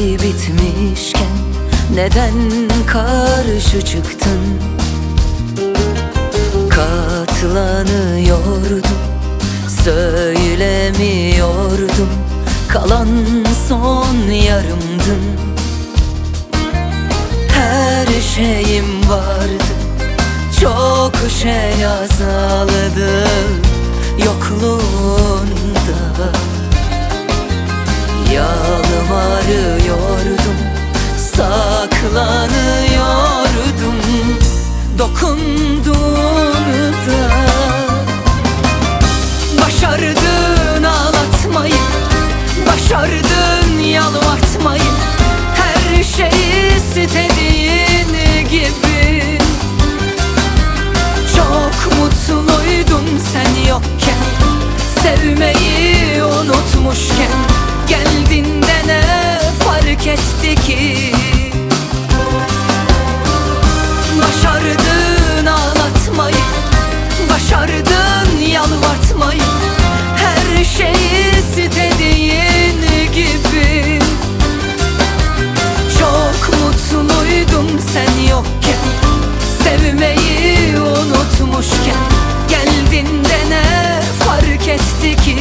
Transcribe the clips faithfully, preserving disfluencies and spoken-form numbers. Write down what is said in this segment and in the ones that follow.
şey bitmişken neden karşı çıktın? Katlanıyordum, söylemiyordum, kalan son yarımdın. Her şeyim vardı, çok şey azaldı yokluğunda. Yalvarıyordum, saklanıyordum dokunduğunda. Başardın ağlatmayı, başardın yalvartmayı, her şeyi istediğin gibi. Çok mutluydum sen yokken, sevmeyi unutmuşken, geldin de ne fark etti ki? Başardın ağlatmayı, başardın yalvartmayı, her şeyi istediğin gibi. Çok mutluydum sen yokken, sevmeyi unutmuşken, geldin de ne fark etti ki?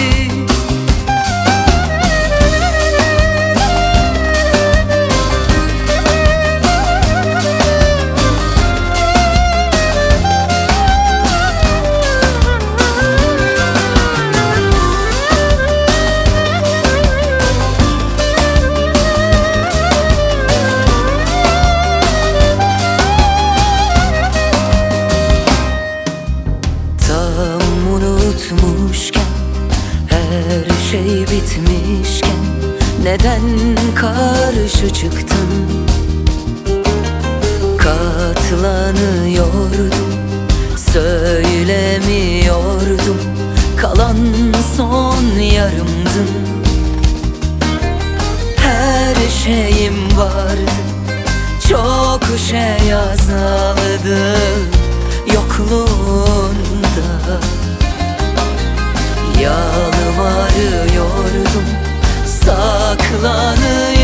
Unutmuşken, her şey bitmişken neden karşı çıktın? Katlanıyordum, söylemiyordum, kalan son yarımdın. Her şeyim vardı, çok şey azaldı yokluğunda. Yalvarıyordum, saklanıyordum